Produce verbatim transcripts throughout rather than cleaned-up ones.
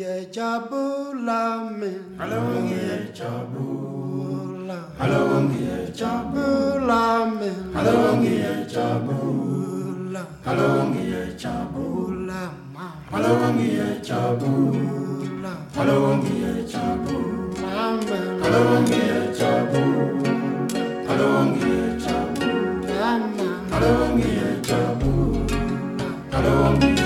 ye jabulamin. Halongi ye jabula. Halongi ye jabulamin. Halongi ye jabula. Halongi ye jabula. Halongi ye jabula. Halongi ye jabula. Halongi ye jabula. Halongi ye jabula. Halongi ye jabula. Halongi ye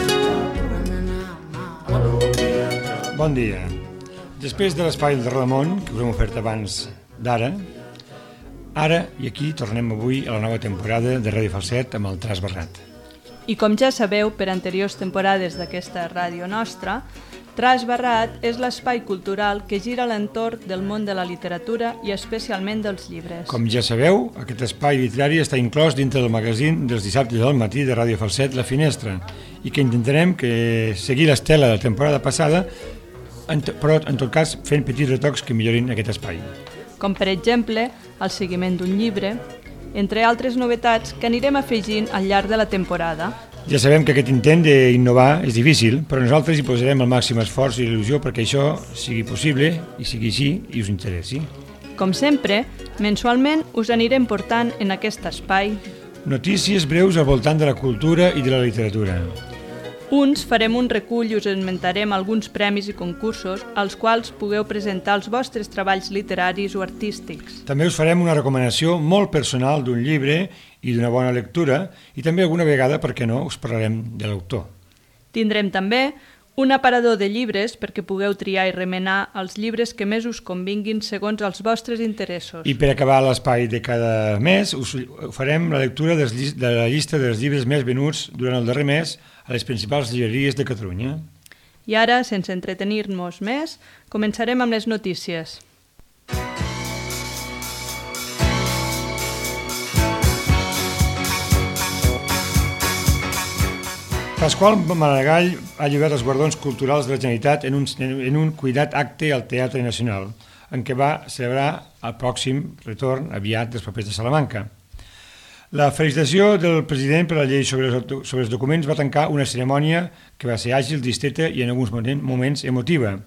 Bon dia. Després de l'espai de Ramon, que us hem ofert abans d'ara, ara i aquí tornem avui a la nova temporada de Ràdio Falset amb el Traç Barrat. I com ja sabeu per anteriors temporades d'aquesta ràdio nostra, Traç Barrat és l'espai cultural que gira a l'entorn del món de la literatura i especialment dels llibres. Com ja sabeu, aquest espai literari està inclòs dintre del magazín dels dissabtes al matí de Ràdio Falset La Finestra i que intentarem que seguir l'estela de la temporada passada, però en tot cas fent petits retocs que millorin aquest espai. Com per exemple el seguiment d'un llibre, entre altres novetats que anirem afegint al llarg de la temporada. Ja sabem que aquest intent d'innovar és difícil, però nosaltres hi posarem el màxim esforç i il·lusió perquè això sigui possible i sigui així i us interessi. Com sempre, mensualment us anirem portant en aquest espai notícies breus al voltant de la cultura i de la literatura. Uns farem un recull i us esmentarem alguns premis i concursos als quals pugueu presentar els vostres treballs literaris o artístics. També us farem una recomanació molt personal d'un llibre i d'una bona lectura i també alguna vegada, per què no, us parlarem de l'autor. Tindrem també un aparador de llibres perquè pugueu triar i remenar els llibres que més us convinguin segons els vostres interessos. I per acabar l'espai de cada mes us farem la lectura de la llista dels llibres més venuts durant el darrer mes a les principals llibreries de Catalunya. I ara, sense entretenir-nos més, començarem amb les notícies. Pasqual Maragall ha lliurat els guardons culturals de la Generalitat en un, en un cuidat acte al Teatre Nacional, en què va celebrar el pròxim retorn aviat dels papers de Salamanca. La felicitació del president per la llei sobre els, sobre els documents va tancar una cerimònia que va ser àgil, distreta i en alguns moments emotiva.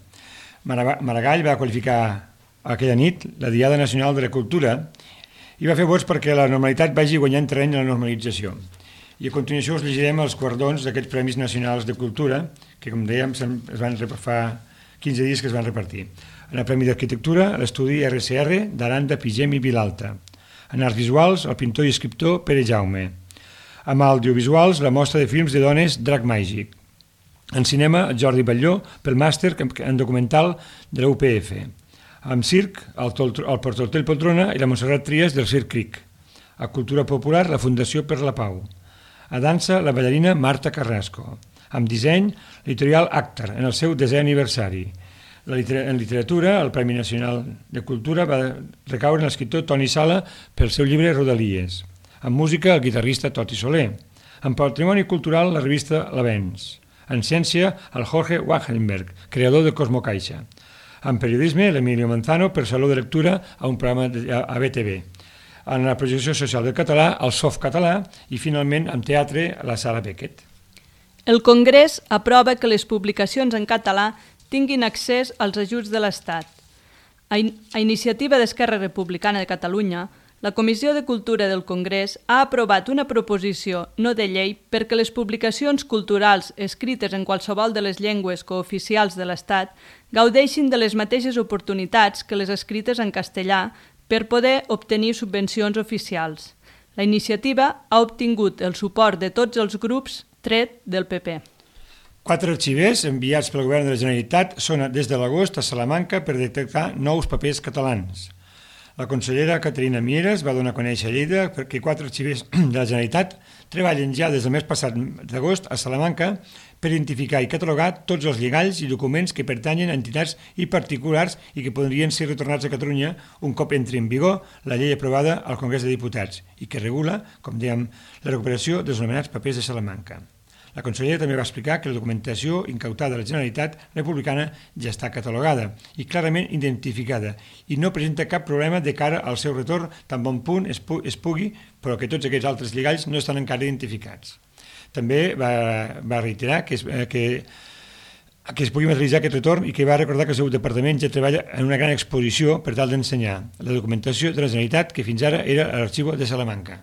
Maragall va qualificar aquella nit la Diada Nacional de la Cultura i va fer vots perquè la normalitat vagi guanyant terreny a la normalització. I a continuació us llegirem els guardons d'aquests Premis Nacionals de Cultura que, com dèiem, es van fa quinze dies que es van repartir. En el Premi d'Arquitectura, l'estudi R C R d'Aranda, Pigem i Vilalta. En arts visuals, el pintor i escriptor Pere Jaume. En audiovisuals, la mostra de films de dones Drac Màgic. En cinema, Jordi Batlló pel màster en documental de la U P F. En circ, el, el Portortell Poltrona i la Montserrat Trias del Circ Cric. A cultura popular, la Fundació per la Pau. A dansa, la ballarina Marta Carrasco. En disseny, l'editorial Actar, en el seu desè aniversari. En literatura, el Premi Nacional de Cultura va recaure en l'escriptor Toni Sala pel seu llibre Rodalies. En música, el guitarrista Toti Soler. En patrimoni cultural, la revista L'Avenç. En ciència, el Jorge Wachenberg, creador de Cosmo Caixa. En periodisme, l'Emilio Manzano per Saló de Lectura a un programa a B T V. En la projecció social del català, el Softcatalà i, finalment, en teatre, la Sala Beckett. El Congrés aprova que les publicacions en català tinguin accés als ajuts de l'Estat. A, in a iniciativa d'Esquerra Republicana de Catalunya, la Comissió de Cultura del Congrés ha aprovat una proposició no de llei perquè les publicacions culturals escrites en qualsevol de les llengües cooficials de l'Estat gaudeixin de les mateixes oportunitats que les escrites en castellà per poder obtenir subvencions oficials. La iniciativa ha obtingut el suport de tots els grups tret del P P. Quatre arxivers enviats pel govern de la Generalitat són des de l'agost a Salamanca per detectar nous papers catalans. La consellera Caterina Mieres va donar a conèixer a Lleida que quatre arxivers de la Generalitat treballen ja des del mes passat d'agost a Salamanca per identificar i catalogar tots els llegalls i documents que pertanyen a entitats i particulars i que podrien ser retornats a Catalunya un cop entri en vigor la llei aprovada al Congrés de Diputats i que regula, com dèiem, la recuperació dels anomenats papers de Salamanca. La consellera també va explicar que la documentació incautada de la Generalitat Republicana ja està catalogada i clarament identificada i no presenta cap problema de cara al seu retorn tan bon punt es, pu es pugui, però que tots aquests altres llegalls no estan encara identificats. També va, va reiterar que, es, que que es pugui materialitzar aquest retorn i que va recordar que el seu departament ja treballa en una gran exposició per tal d'ensenyar la documentació de la Generalitat que fins ara era a l'Arxiu de Salamanca.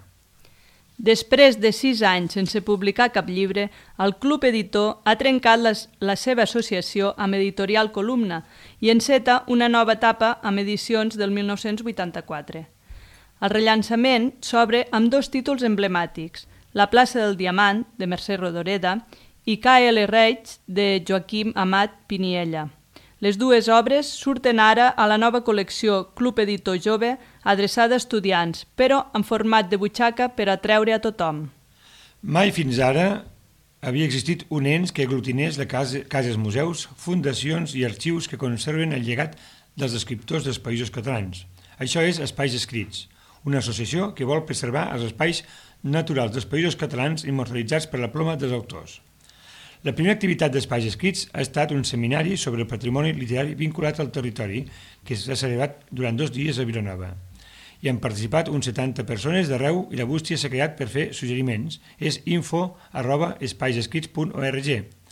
Després de sis anys sense publicar cap llibre, el Club Editor ha trencat les, la seva associació amb Editorial Columna i enceta una nova etapa amb edicions del mil nou-cents vuitanta-quatre. El rellançament s'obre amb dos títols emblemàtics, La plaça del Diamant, de Mercè Rodoreda, i K L Reig, de Joaquim Amat Piniella. Les dues obres surten ara a la nova col·lecció Club Editor Jove, adreçada a estudiants, però en format de butxaca per atreure a tothom. Mai fins ara havia existit un ens que aglutinés les cases, museus, fundacions i arxius que conserven el llegat dels escriptors dels països catalans. Això és Espais Escrits, una associació que vol preservar els espais naturals dels països catalans immortalitzats per la ploma dels autors. La primera activitat d'Espais Escrits ha estat un seminari sobre el patrimoni literari vinculat al territori que s'ha celebrat durant dos dies a Vilanova. Hi han participat uns setanta persones d'arreu i la bústia s'ha creat per fer suggeriments. És info arroba espaisescrits punt org.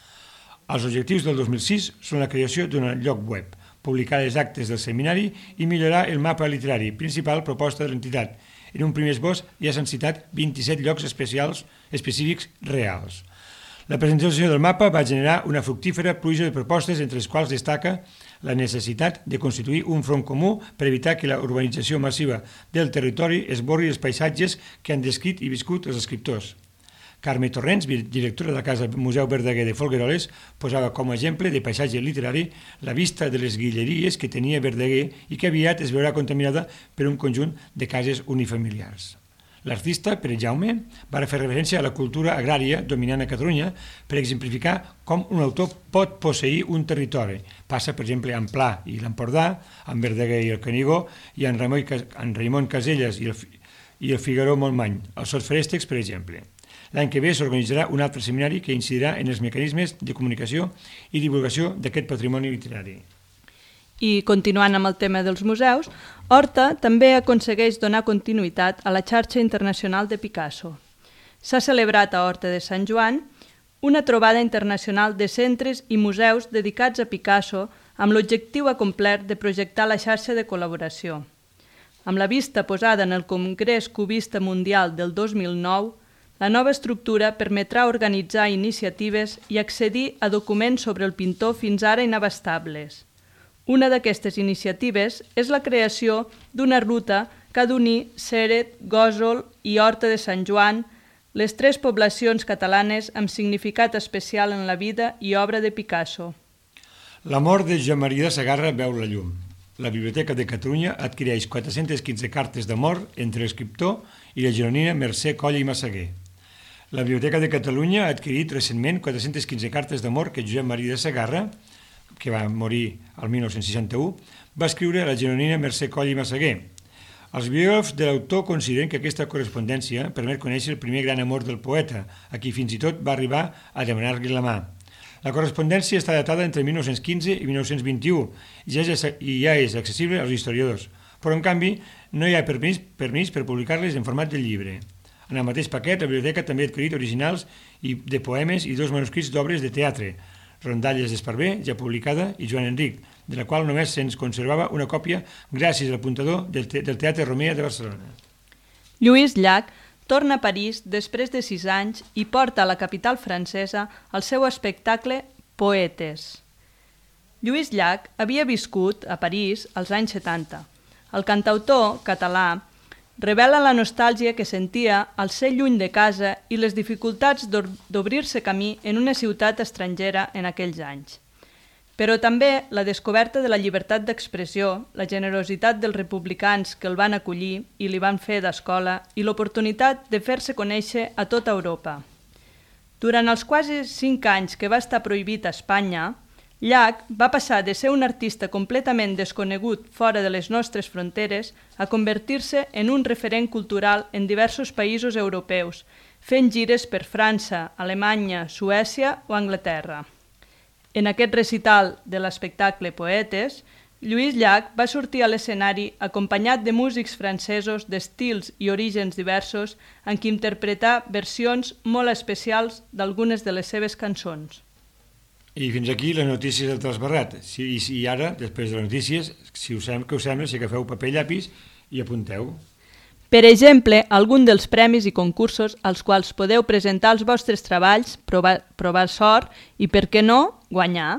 Els objectius del dos mil sis són la creació d'un lloc web, publicar les actes del seminari i millorar el mapa literari, principal proposta de l'entitat. En un primer esbós ja s'han citat vint-i-set llocs especials específics reals. La presentació del mapa va generar una fructífera pluja de propostes, entre les quals destaca la necessitat de constituir un front comú per evitar que la urbanització massiva del territori esborri els paisatges que han descrit i viscut els escriptors. Carme Torrents, directora de la Casa Museu Verdaguer de Folgueroles, posava com a exemple de paisatge literari la vista de les guilleries que tenia Verdaguer i que aviat es veurà contaminada per un conjunt de cases unifamiliars. L'artista, Pere Jaume, va fer referència a la cultura agrària dominant a Catalunya per exemplificar com un autor pot posseir un territori. Passa, per exemple, en Pla i l'Empordà, en Verdaguer i el Canigó, i en Raimon Caselles i el, i el Figaró-Montmany, els Sotfrèstecs, per exemple. L'any que ve s'organitzarà un altre seminari que incidirà en els mecanismes de comunicació i divulgació d'aquest patrimoni literari. I continuant amb el tema dels museus, Horta també aconsegueix donar continuïtat a la xarxa internacional de Picasso. S'ha celebrat a Horta de Sant Joan una trobada internacional de centres i museus dedicats a Picasso amb l'objectiu acomplert de projectar la xarxa de col·laboració. Amb la vista posada en el Congrés Cubista Mundial del dos mil nou, la nova estructura permetrà organitzar iniciatives i accedir a documents sobre el pintor fins ara inabastables. Una d'aquestes iniciatives és la creació d'una ruta que ha d'unir Ceret, Gósol i Horta de Sant Joan, les tres poblacions catalanes amb significat especial en la vida i obra de Picasso. La mort de Joan Maria de Sagarra veu la llum. La Biblioteca de Catalunya adquireix quatre-centes quinze cartes d'amor entre l'escriptor i la gironina Mercè Coll i Massaguer. La Biblioteca de Catalunya ha adquirit recentment quatre-centes quinze cartes d'amor que Joan Maria de Sagarra, que va morir el mil nou-cents seixanta-u, va escriure a la gironina Mercè Coll i Massaguer. Els biògrafs de l'autor consideren que aquesta correspondència permet conèixer el primer gran amor del poeta, a qui fins i tot va arribar a demanar-li la mà. La correspondència està datada entre mil nou-cents quinze i mil nou-cents vint-i-u i ja, és, i ja és accessible als historiadors, però en canvi no hi ha permís, permís per publicar-les en format de llibre. En el mateix paquet, la biblioteca també ha adquirit originals i de poemes i dos manuscrits d'obres de teatre, Rondalles d'Esparver, ja publicada, i Joan Enric, de la qual només se'ns conservava una còpia gràcies a l'apuntador del, te del Teatre Romea de Barcelona. Lluís Llach torna a París després de sis anys i porta a la capital francesa el seu espectacle Poetes. Lluís Llach havia viscut a París als anys setanta. El cantautor català revela la nostàlgia que sentia al ser lluny de casa i les dificultats d'obrir-se camí en una ciutat estrangera en aquells anys. Però també la descoberta de la llibertat d'expressió, la generositat dels republicans que el van acollir i li van fer d'escola i l'oportunitat de fer-se conèixer a tota Europa. Durant els quasi cinc anys que va estar prohibit a Espanya, Llach va passar de ser un artista completament desconegut fora de les nostres fronteres a convertir-se en un referent cultural en diversos països europeus, fent gires per França, Alemanya, Suècia o Anglaterra. En aquest recital de l'espectacle Poetes, Lluís Llach va sortir a l'escenari acompanyat de músics francesos d'estils i orígens diversos en qui interpretar versions molt especials d'algunes de les seves cançons. I fins aquí les notícies del Trasbarrat. Si, i, I ara, després de les notícies, si us sembla, que us sembla, si agafeu paper i llapis i apunteu. Per exemple, algun dels premis i concursos als quals podeu presentar els vostres treballs, provar, provar sort i, per què no, guanyar.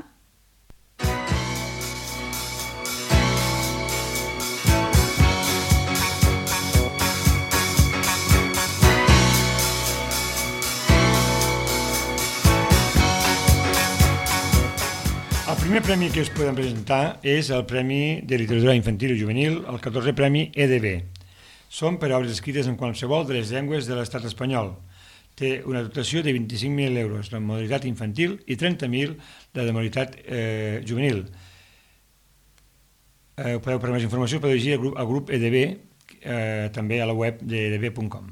El primer premi que us podem presentar és el Premi de Literatura Infantil i Juvenil, el catorzè Premi E D B. Són per obres escrites en qualsevol de les llengües de l'estat espanyol. Té una dotació de vint-i-cinc mil euros de modalitat infantil i trenta mil de modalitat eh, juvenil. Eh, podeu, per més informació, podeu llegir al grup, al grup E D B, eh, també a la web de e d b punt com.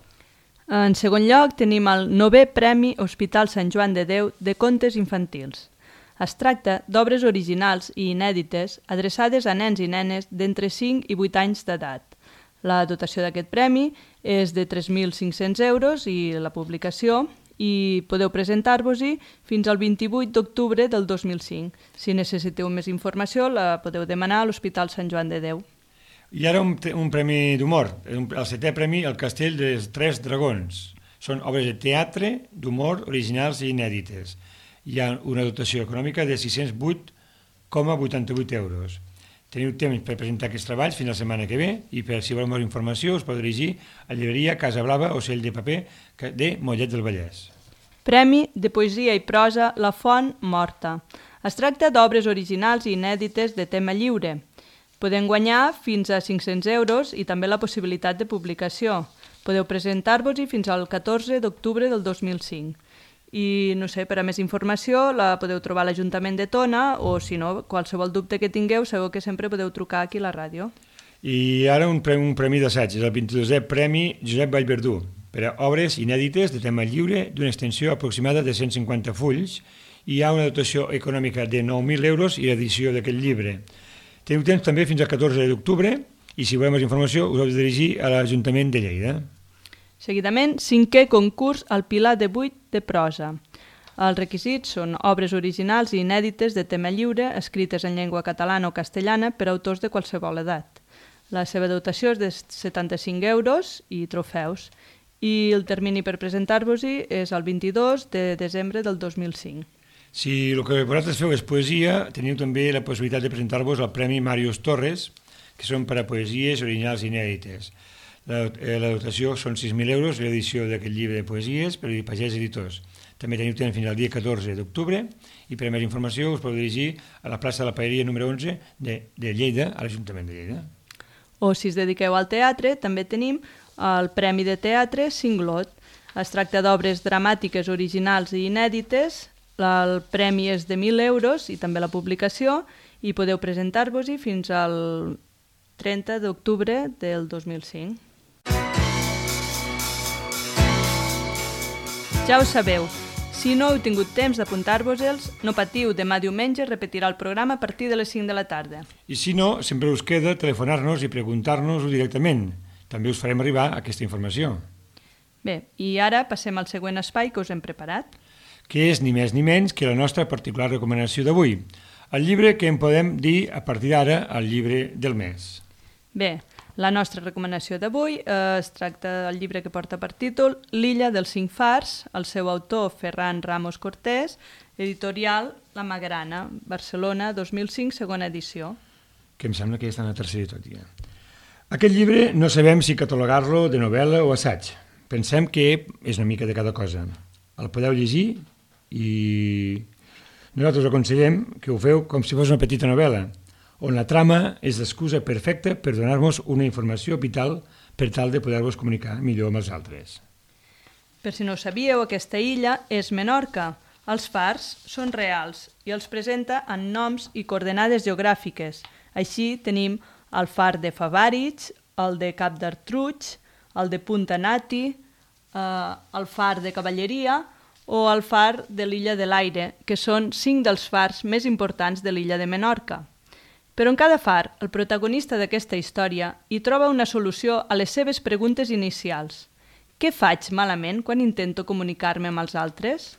En segon lloc, tenim el novè Premi Hospital Sant Joan de Déu de Contes Infantils. Es tracta d'obres originals i inèdites adreçades a nens i nenes d'entre cinc i vuit anys d'edat. La dotació d'aquest premi és de tres mil cinc-cents euros i la publicació i podeu presentar-vos-hi fins al vint-i-vuit d'octubre del dos mil cinc. Si necessiteu més informació la podeu demanar a l'Hospital Sant Joan de Déu. I ara un, un premi d'humor, el setè premi, el Castell dels Tres Dragons. Són obres de teatre, d'humor, originals i inèdites. Hi ha una dotació econòmica de sis-cents vuit coma vuitanta-vuit euros. Teniu temps per presentar aquests treballs fins la setmana que ve i per si voleu més informació us podeu dirigir a llibreria Casa Blava o Ocell de Paper de Mollet del Vallès. Premi de poesia i prosa La Font Morta. Es tracta d'obres originals i inèdites de tema lliure. Podem guanyar fins a cinc-cents euros i també la possibilitat de publicació. Podeu presentar-vos-hi fins al catorze d'octubre del dos mil cinc. I, no sé, per a més informació la podeu trobar a l'Ajuntament de Tona o, si no, qualsevol dubte que tingueu, sabeu que sempre podeu trucar aquí a la ràdio. I ara un premi, un premi d'assaig, és el vint-i-dosè Premi Josep Vallverdú, per a obres inèdites de tema lliure d'una extensió aproximada de cent cinquanta fulls i hi ha una dotació econòmica de nou mil euros i l'edició d'aquest llibre. Teniu temps també fins al catorze d'octubre i si voleu més informació us heu de dirigir a l'Ajuntament de Lleida. Seguidament, cinquè concurs al Pilar de Vuit de prosa. Els requisits són obres originals i inèdites de tema lliure, escrites en llengua catalana o castellana per autors de qualsevol edat. La seva dotació és de setanta-cinc euros i trofeus, i el termini per presentar-vos-hi és el vint-i-dos de desembre del dos mil cinc. Si el que vosaltres feu és poesia, teniu també la possibilitat de presentar-vos al Premi Màrius Torres, que són per a poesies originals i inèdites. La, eh, la dotació són sis mil euros l'edició d'aquest llibre de poesies per a Pagès Editors. També teniu temps fins al dia catorze d'octubre i per a més informació us podeu dirigir a la plaça de la Paeria número onze de, de Lleida, a l'Ajuntament de Lleida. O si es dediqueu al teatre, també tenim el Premi de Teatre Singlot. Es tracta d'obres dramàtiques originals i inèdites. El premi és de mil euros i també la publicació i podeu presentar-vos-hi fins al trenta d'octubre del dos mil cinc. Ja ho sabeu, si no heu tingut temps d'apuntar-vos-els, no patiu, demà diumenge repetirà el programa a partir de les cinc de la tarda. I si no, sempre us queda telefonar-nos i preguntar-nos-ho directament. També us farem arribar aquesta informació. Bé, i ara passem al següent espai que us hem preparat. Que és ni més ni menys que la nostra particular recomanació d'avui. El llibre que en podem dir a partir d'ara el llibre del mes. Bé, la nostra recomanació d'avui eh, es tracta del llibre que porta per títol L'illa dels cinc fars, el seu autor Ferran Ramos Cortés, editorial La Magrana, Barcelona, dos mil cinc, segona edició. Que em sembla que ja està en la tercera tot ja. Aquest llibre no sabem si catalogar-lo de novel·la o assaig. Pensem que és una mica de cada cosa. El podeu llegir i nosaltres us aconsellem que ho feu com si fos una petita novel·la, on la trama és l'excusa perfecta per donar-nos una informació vital per tal de poder-vos comunicar millor amb els altres. Per si no ho sabíeu, aquesta illa és Menorca. Els fars són reals i els presenta en noms i coordenades geogràfiques. Així tenim el far de Favarig, el de Cap d'Artruig, el de Punta Nati, eh, el far de Cavalleria o el far de l'illa de l'Aire, que són cinc dels fars més importants de l'illa de Menorca. Però en cada far, el protagonista d'aquesta història hi troba una solució a les seves preguntes inicials. Què faig malament quan intento comunicar-me amb els altres?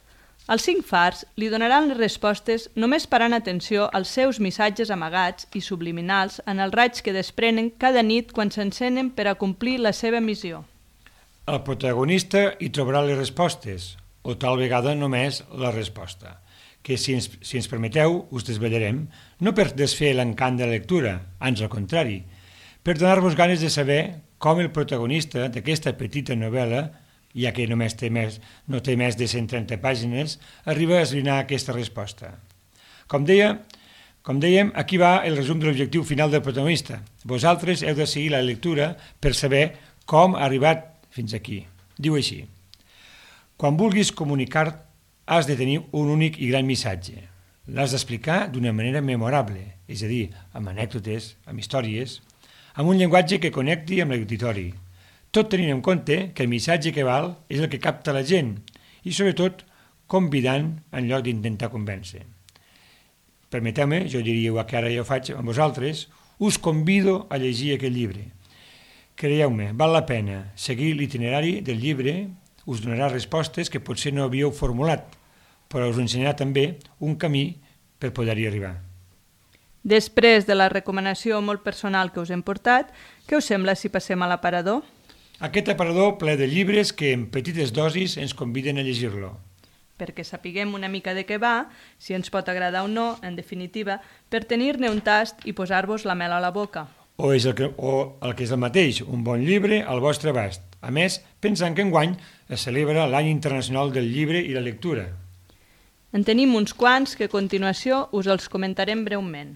Els cinc fars li donaran les respostes només parant atenció als seus missatges amagats i subliminals en els raigs que desprenen cada nit quan s'encenen per a complir la seva missió. El protagonista hi trobarà les respostes, o tal vegada només la resposta, que si ens, si ens permeteu us desvetllarem, no per desfer l'encant de la lectura, ans al contrari, per donar-vos ganes de saber com el protagonista d'aquesta petita novel·la, ja que només té més, no té més de cent trenta pàgines, arriba a esbrinar aquesta resposta. Com deia, com dèiem, aquí va el resum de l'objectiu final del protagonista. Vosaltres heu de seguir la lectura per saber com ha arribat fins aquí. Diu així: quan vulguis comunicar, has de tenir un únic i gran missatge. L'has d'explicar d'una manera memorable, és a dir, amb anècdotes, amb històries, amb un llenguatge que connecti amb l'auditori, tot tenint en compte que el missatge que val és el que capta la gent i, sobretot, convidant en lloc d'intentar convèncer. Permeteu-me, jo diria que ara ja ho faig amb vosaltres, us convido a llegir aquest llibre. Creieu-me, val la pena. Seguir l'itinerari del llibre us donarà respostes que potser no havíeu formulat, però us ensenyarà també un camí per poder-hi arribar. Després de la recomanació molt personal que us hem portat, què us sembla si passem a l'aparador? Aquest aparador ple de llibres que en petites dosis ens conviden a llegir-lo. Perquè sapiguem una mica de què va, si ens pot agradar o no, en definitiva, per tenir-ne un tast i posar-vos la mel a la boca. O, és el que, o el que és el mateix, un bon llibre al vostre abast. A més, pensant que enguany es celebra l'Any Internacional del Llibre i la Lectura. En tenim uns quants que a continuació us els comentarem breument.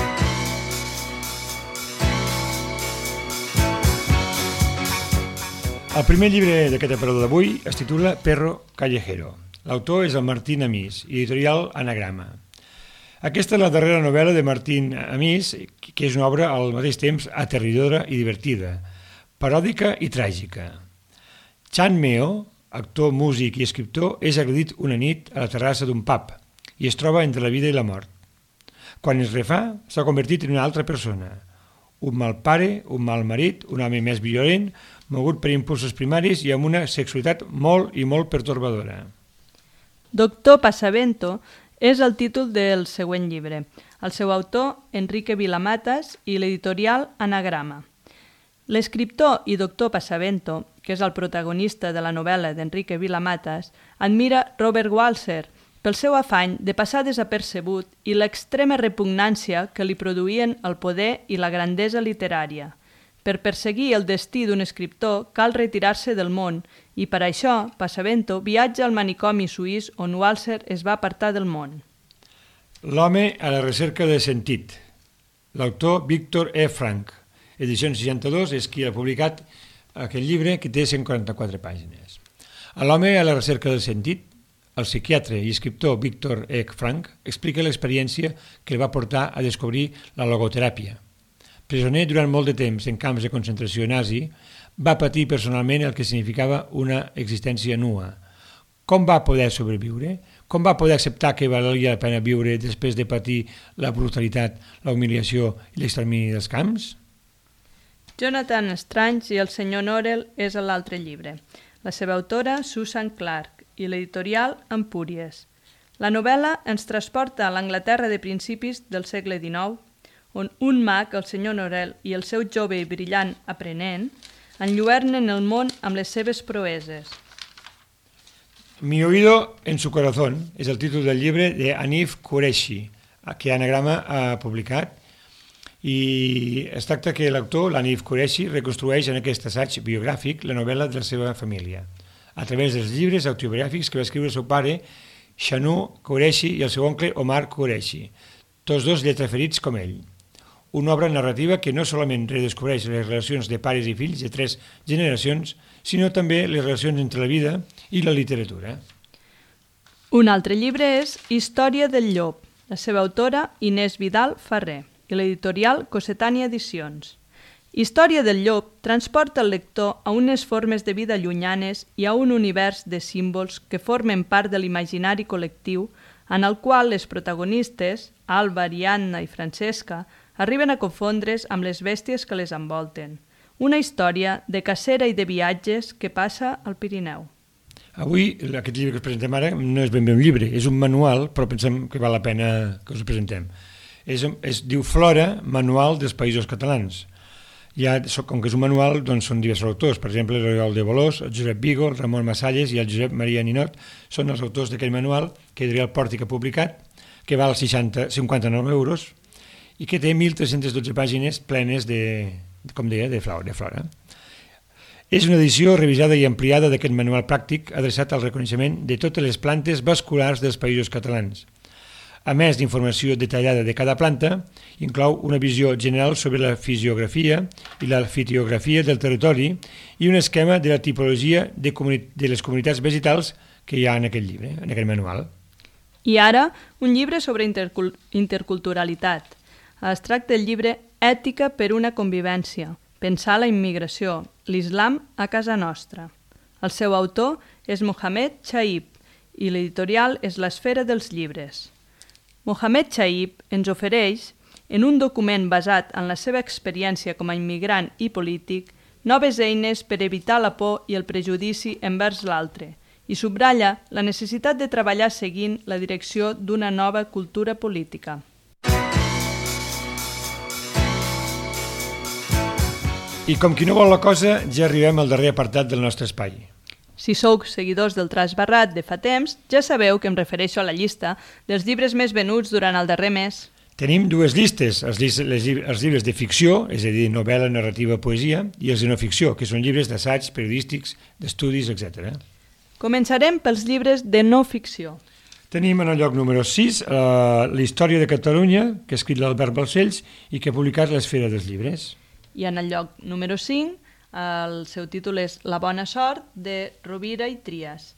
El primer llibre d'aquest aparador d'avui es titula Perro Callejero. L'autor és el Martín Amís, editorial Anagrama. Aquesta és la darrera novel·la de Martín Amís, que és una obra al mateix temps aterridora i divertida, paròdica i tràgica. Chan Meo, actor, músic i escriptor, és agredit una nit a la terrassa d'un pub i es troba entre la vida i la mort. Quan es refà, s'ha convertit en una altra persona. Un mal pare, un mal marit, un home més violent, mogut per impulsos primaris i amb una sexualitat molt i molt pertorbadora. Doctor Pasavento és el títol del següent llibre. El seu autor, Enrique Vilamatas, i l'editorial Anagrama. L'escriptor i doctor Pasavento, que és el protagonista de la novel·la d'Enrique Vilamatas, admira Robert Walser pel seu afany de passar desapercebut i l'extrema repugnància que li produïen el poder i la grandesa literària. Per perseguir el destí d'un escriptor cal retirar-se del món i per això Pasavento viatja al manicomi suís on Walser es va apartar del món. L'home a la recerca de sentit. L'autor Víctor E. Frank, edicions seixanta-dos, és qui ha publicat aquest llibre que té cent quaranta-quatre pàgines. A l'home a la recerca del sentit, el psiquiatre i escriptor Víctor E. Frank explica l'experiència que el va portar a descobrir la logoteràpia. Presoner durant molt de temps en camps de concentració nazi, va patir personalment el que significava una existència nua. Com va poder sobreviure? Com va poder acceptar que valia la pena viure després de patir la brutalitat, la humiliació i l'extermini dels camps? Jonathan Strange i el senyor Norrell és l'altre llibre. La seva autora, Susan Clark, i l'editorial Empúries. La novel·la ens transporta a l'Anglaterra de principis del segle dinou, on un mag, el senyor Norrell, i el seu jove i brillant aprenent enlluernen el món amb les seves proeses. Mi oído en su corazón és el títol del llibre de Hanif Kureishi, que Anagrama ha publicat, i es tracta que l'autor, l'Hanif Kureishi, reconstrueix en aquest assaig biogràfic la novel·la de la seva família, a través dels llibres autobiogràfics que va escriure el seu pare, Shanu Kureishi, i el seu oncle Omar Kureishi, tots dos lletraferits com ell. Una obra narrativa que no solament redescobreix les relacions de pares i fills de tres generacions, sinó també les relacions entre la vida i la literatura. Un altre llibre és Història del llop, la seva autora Inés Vidal Ferrer, i l'editorial Cossetània Edicions. Història del llop transporta el lector a unes formes de vida llunyanes i a un univers de símbols que formen part de l'imaginari col·lectiu en el qual les protagonistes, Alba, Ariadna i Francesca, arriben a confondre's amb les bèsties que les envolten. Una història de cacera i de viatges que passa al Pirineu. Avui, aquest llibre que us presentem ara no és ben bé un llibre, és un manual, però pensem que val la pena que us el presentem. És, es diu Flora, Manual dels Països Catalans. Ja, com que és un manual, doncs són diversos autors. Per exemple, l'Oriol de Bolós, el Josep Vigo, el Ramon Massalles i el Josep Maria Ninot són els autors d'aquell manual que Editorial Pòrtic ha publicat, que val seixanta, cinquanta-nou euros i que té mil tres-centes dotze pàgines plenes de, com deia, de flora. De flora. És una edició revisada i ampliada d'aquest manual pràctic adreçat al reconeixement de totes les plantes vasculars dels països catalans. A més d'informació detallada de cada planta, inclou una visió general sobre la fisiografia i la fitogeografia del territori i un esquema de la tipologia de, de les comunitats vegetals que hi ha en aquest llibre, en aquest manual. I ara, un llibre sobre intercul interculturalitat. Es tracta del llibre Ètica per una convivència, pensar la immigració, l'islam a casa nostra. El seu autor és Mohamed Chaib i l'editorial és l'Esfera dels Llibres. Mohamed Chaib ens ofereix, en un document basat en la seva experiència com a immigrant i polític, noves eines per evitar la por i el prejudici envers l'altre i subratlla la necessitat de treballar seguint la direcció d'una nova cultura política. I com qui no vol la cosa, ja arribem al darrer apartat del nostre espai. Si sou seguidors del Traç Barrat de fa temps, ja sabeu que em refereixo a la llista dels llibres més venuts durant el darrer mes. Tenim dues llistes, els, llis les, els llibres de ficció, és a dir, novel·la, narrativa, poesia, i els de no ficció, que són llibres d'assaigs, periodístics, d'estudis, etcètera. Començarem pels llibres de no ficció. Tenim en el lloc número sis eh, la història de Catalunya, que ha escrit l'Albert Balcells i que ha publicat l'Esfera dels Llibres. I en el lloc número cinc, el seu títol és La bona sort, de Rovira i Trias,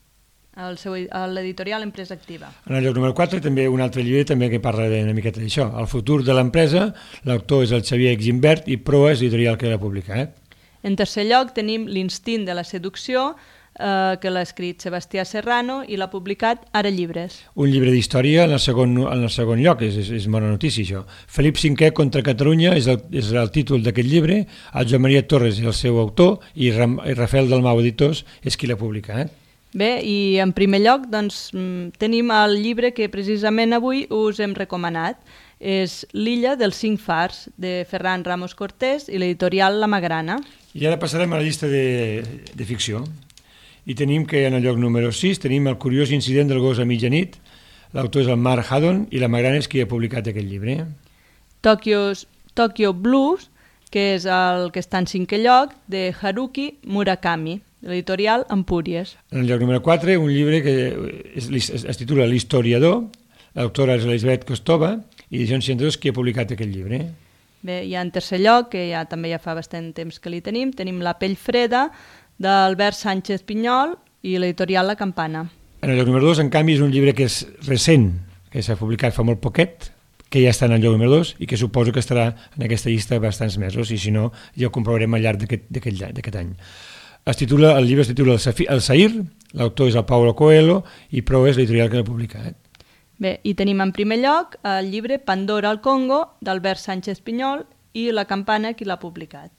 l'editorial Empresa Activa. En el lloc número quatre també un altre llibre també que parla una miqueta d'això. El futur de l'empresa, l'autor és el Xavier Gimbert i Proa és l'editorial que l'ha publicat. En tercer lloc tenim L'instint de la seducció, eh, que l'ha escrit Sebastià Serrano i l'ha publicat Ara Llibres. Un llibre d'història en, el segon, en el segon lloc, és, és, és bona notícia això. Felip cinquè contra Catalunya és el, és el títol d'aquest llibre, el Joan Maria Torres és el seu autor i, Ram, i Rafael Dalmau Editors és qui l'ha publicat. Bé, i en primer lloc doncs, tenim el llibre que precisament avui us hem recomanat. És L'illa dels cinc fars, de Ferran Ramos Cortés i l'editorial La Magrana. I ara passarem a la llista de, de ficció. I tenim que en el lloc número sis tenim El curiós incident del gos a mitjanit, l'autor és el Mark Haddon i La Magrana és qui ha publicat aquest llibre. Tokyo, Tokyo Blues, que és el que està en cinquè lloc, de Haruki Murakami, de l'editorial Empúries. En el lloc número quatre, un llibre que es, es, es titula L'historiador, l'autora és Elisabet Kostova i Edicions seixanta-dos qui ha publicat aquest llibre. Bé, i en tercer lloc, que ja també ja fa bastant temps que li tenim, tenim La pell freda, d'Albert Sánchez Pinyol i l'editorial La Campana. En el lloc número dos, en canvi, és un llibre que és recent, que s'ha publicat fa molt poquet, que ja està en el lloc número dos i que suposo que estarà en aquesta llista bastants mesos i si no ja ho comprovarem al llarg d'aquest any. Es titula, el llibre es titula El Sair, l'autor és el Paulo Coelho i Pro és l'editorial que l'ha publicat. Bé, i tenim en primer lloc el llibre Pandora al Congo d'Albert Sánchez Pinyol i La Campana qui l'ha publicat.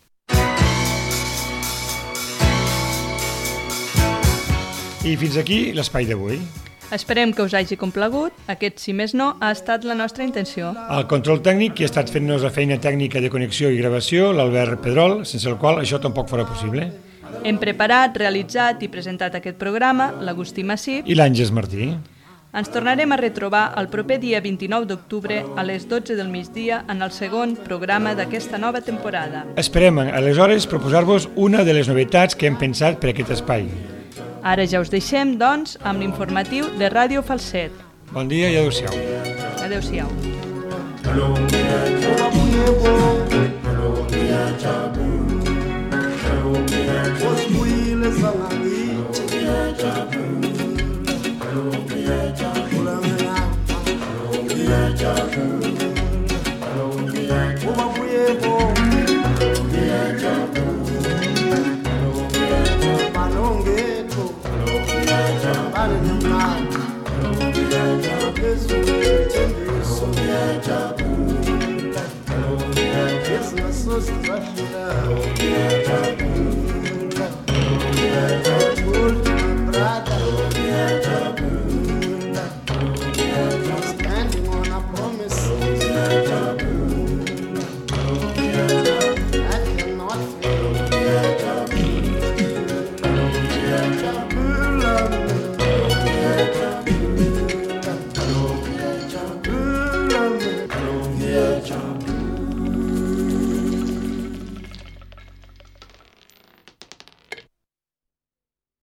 I fins aquí l'espai d'avui. Esperem que us hagi complagut. Aquest, si més no, ha estat la nostra intenció. El control tècnic, qui ha estat fent-nos la feina tècnica de connexió i gravació, l'Albert Pedrol, sense el qual això tampoc farà possible. Hem preparat, realitzat i presentat aquest programa l'Agustí Massip i l'Àngels Martí. Ens tornarem a retrobar el proper dia vint-i-nou d'octubre a les dotze del migdia en el segon programa d'aquesta nova temporada. Esperem, aleshores, proposar-vos una de les novetats que hem pensat per aquest espai. Ara ja us deixem, doncs, amb l'informatiu de Ràdio Falset. Bon dia i adéu-siau. Adéu-siau. Yes, my sister's rushing out.